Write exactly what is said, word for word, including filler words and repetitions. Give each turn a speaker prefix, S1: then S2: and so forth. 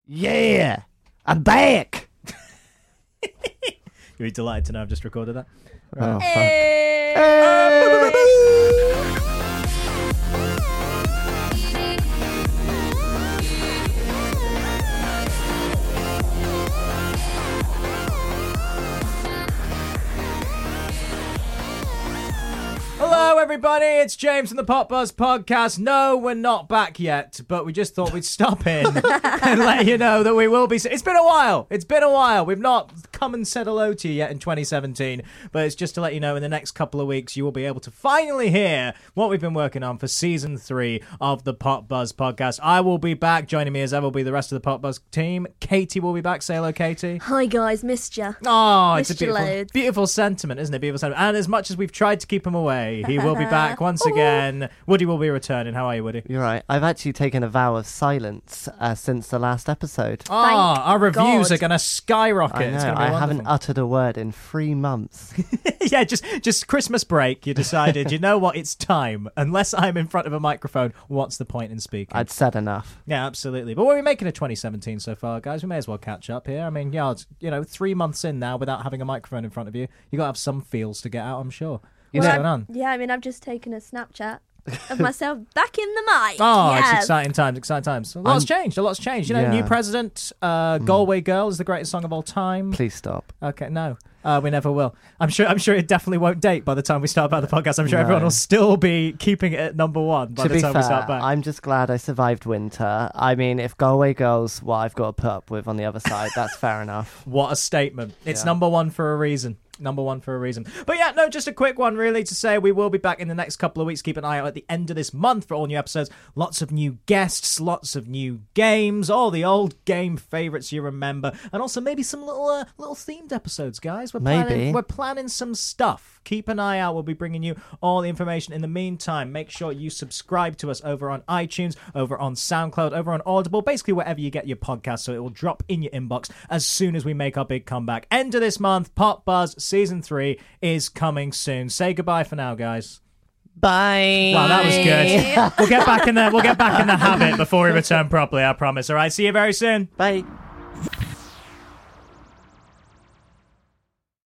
S1: Yeah, I'm back.
S2: You're delighted to know I've just recorded that.
S1: Right. Oh,
S3: Hey.
S1: fuck.
S2: Hello, everybody. It's James from the Pop Buzz Podcast. No, we're not back yet, but we just thought we'd stop in and let you know that we will be. It's been a while. It's been a while. We've not come and said hello to you yet in twenty seventeen, but it's just to let you know in the next couple of weeks you will be able to finally hear what we've been working on for season three of the Pop Buzz Podcast. I will be back. Joining me as ever will be the rest of the Pop Buzz team. Katie will be back. Say hello, Katie.
S3: Hi guys, missed ya.
S2: Oh, it's
S3: Missed
S2: a
S3: you
S2: beautiful,
S3: loads.
S2: beautiful sentiment, isn't it? Beautiful sentiment. And as much as we've tried to keep him away, he will be back once again. Woody will be returning. How are you, Woody?
S1: You're right. I've actually taken a vow of silence uh, since the last episode.
S2: Ah,
S3: Thank
S2: our reviews
S3: God.
S2: are going to skyrocket.
S1: I
S2: It's
S1: know.
S2: going to
S1: I
S2: be
S1: haven't
S2: wonderful.
S1: uttered a word in three months.
S2: Yeah, just just Christmas break. You decided, you know what? It's time. Unless I'm in front of a microphone, what's the point in speaking?
S1: I'd said enough.
S2: Yeah, absolutely. But we're making a twenty seventeen so far, guys. We may as well catch up here. I mean, yeah, it's, you know, three months in now without having a microphone in front of you. You got to have some feels to get out, I'm sure.
S1: You
S2: What's
S1: know-
S2: going on?
S3: Yeah, I mean, I've just taken a Snapchat of myself back in the mic.
S2: Oh,
S3: yes.
S2: it's exciting times, exciting times. A lot's changed, a lot's changed. You know,
S1: Yeah.
S2: new president, uh, Galway Girl is the greatest song of all time.
S1: Please stop.
S2: Okay, no, uh, we never will. I'm sure. I'm sure it definitely won't date by the time we start back the podcast. I'm sure
S1: No.
S2: everyone will still be keeping it at number one by
S1: to
S2: the
S1: be
S2: time
S1: fair,
S2: we start back.
S1: I'm just glad I survived winter. I mean, if Galway Girls, what I've got to put up with on the other side, that's fair enough.
S2: What a statement! It's
S1: Yeah.
S2: number one for a reason. Number one for a reason. But yeah, no, just a quick one really to say we will be back in the next couple of weeks. Keep an eye out at the end of this month for all new episodes. Lots of new guests, lots of new games, all the old game favourites you remember, and also maybe some little uh, little themed episodes, guys. We're
S1: Maybe.
S2: planning, we're planning some stuff. Keep an eye out. We'll be bringing you all the information. In the meantime, make sure you subscribe to us over on iTunes, over on SoundCloud, over on Audible, basically wherever you get your podcast, so it will drop in your inbox as soon as we make our big comeback. End of this month, Pop Buzz Season three is coming soon. Say goodbye for now, guys.
S1: Bye.
S2: Wow, that was good. We'll get back in the we'll get back in the habit before we return properly, I promise. All right, see you very soon.
S1: Bye.